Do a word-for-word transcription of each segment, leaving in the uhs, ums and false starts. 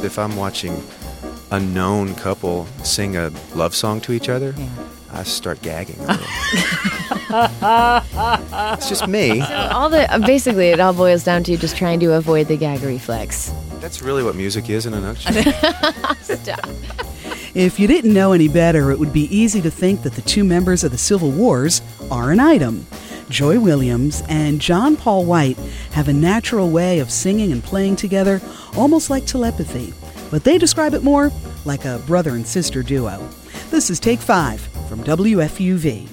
if I'm watching a known couple sing a love song to each other, yeah. I start gagging a little. It's just me. So all the basically, it all boils down to just trying to avoid the gag reflex. That's really what music is in a nutshell. Stop. If you didn't know any better, it would be easy to think that the two members of the Civil Wars are an item. Joy Williams and John Paul White have a natural way of singing and playing together, almost like telepathy. But they describe it more like a brother and sister duo. This is Take Five from W F U V.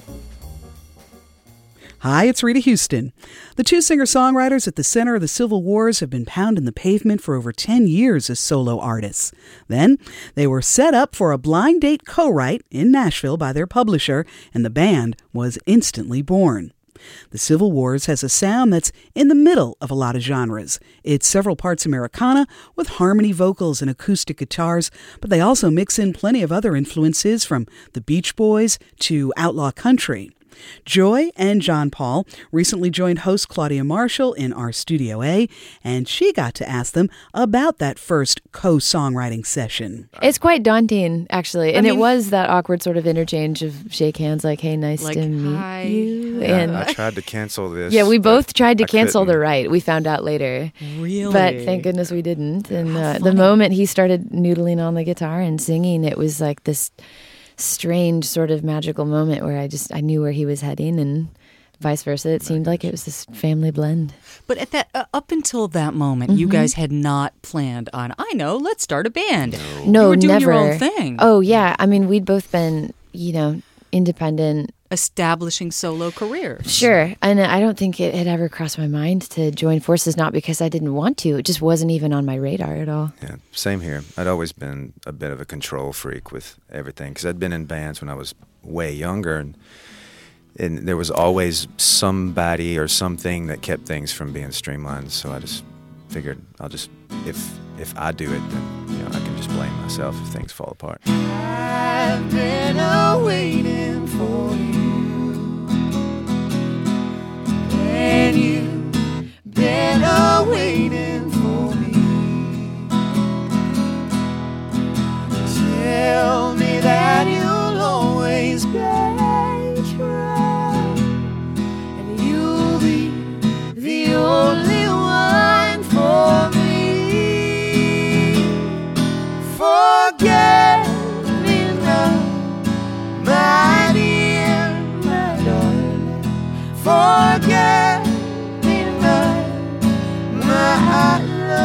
Hi, it's Rita Houston. The two singer-songwriters at the center of the Civil Wars have been pounding the pavement for over ten years as solo artists. Then, they were set up for a blind date co-write in Nashville by their publisher, and the band was instantly born. The Civil Wars has a sound that's in the middle of a lot of genres. It's several parts Americana with harmony vocals and acoustic guitars, but they also mix in plenty of other influences from the Beach Boys to outlaw country. Joy and John Paul recently joined host Claudia Marshall in our Studio A, and she got to ask them about that first co-songwriting session. It's quite daunting, actually. And I mean, it was that awkward sort of interchange of shake hands, like, hey, nice like, to meet hi. you. Yeah, and I tried to cancel this. Yeah, we both tried to I cancel couldn't. the right. We found out later. Really? But thank goodness we didn't. And uh, the funny. moment he started noodling on the guitar and singing, it was like this strange sort of magical moment where I just I knew where he was heading, and vice versa. It seemed like it was this family blend. But at that, uh, up until that moment, Mm-hmm. you guys had not planned on, I know, let's start a band. No, you were doing never. your own thing. Oh yeah, I mean we'd both been, you know, independent. Establishing solo careers. Sure. And I don't think it had ever crossed my mind to join forces, not because I didn't want to. It just wasn't even on my radar at all. Yeah, same here. I'd always been a bit of a control freak with everything because I'd been in bands when I was way younger, and, and there was always somebody or something that kept things from being streamlined. So I just figured I'll just, if if I do it, then you know I can just blame myself if things fall apart. I've been waiting for you, and you've been waiting for me. Tell me that you'll always be true, and you'll be the only one for me. Forget me now, my dear, my darling. Forget me now, my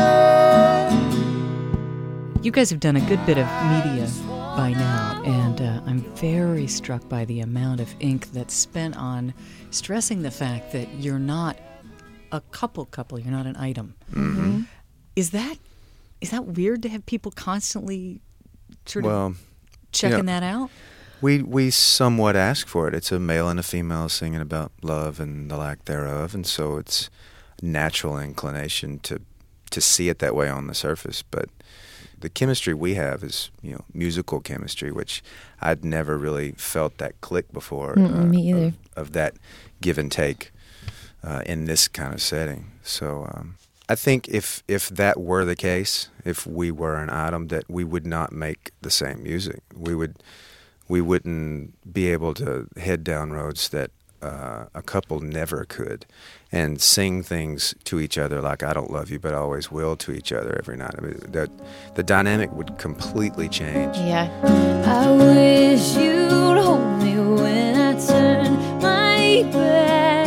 love. You guys have done a good bit of media by now, and uh, I'm very struck by the amount of ink that's spent on stressing the fact that you're not a couple couple, you're not an item. Mm-hmm. Is that is that weird to have people constantly sort of Well, checking you know, that out? We we somewhat ask for it. It's a male and a female singing about love and the lack thereof, and so it's a natural inclination to to see it that way on the surface. But the chemistry we have is, you know, musical chemistry, which I'd never really felt that click before. Mm-mm, uh, me either. Of, of that give and take uh, in this kind of setting. So um, I think if if that were the case, if we were an item, that we would not make the same music. We would we wouldn't be able to head down roads that uh, a couple never could, and sing things to each other like "I don't love you, but I always will" to each other every night. I mean, that the dynamic would completely change. Yeah. I wish you'd hold me when I turn my back.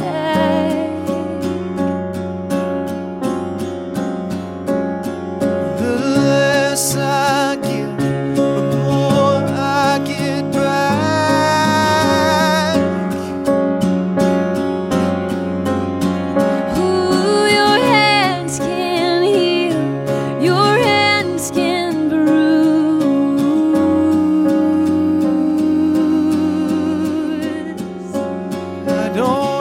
The less I give, the more I get back. Ooh, your hands can heal, your hands can bruise. I don't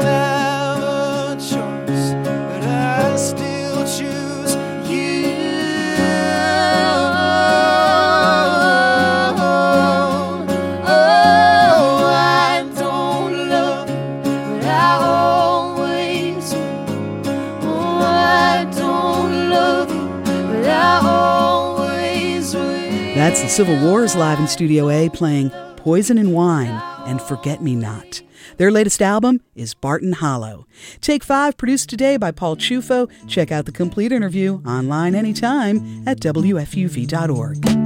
That's the Civil Wars live in Studio A playing Poison and Wine and Forget Me Not. Their latest album is Barton Hollow. Take Five, produced today by Paul Chufo. Check out the complete interview online anytime at W F U V dot org.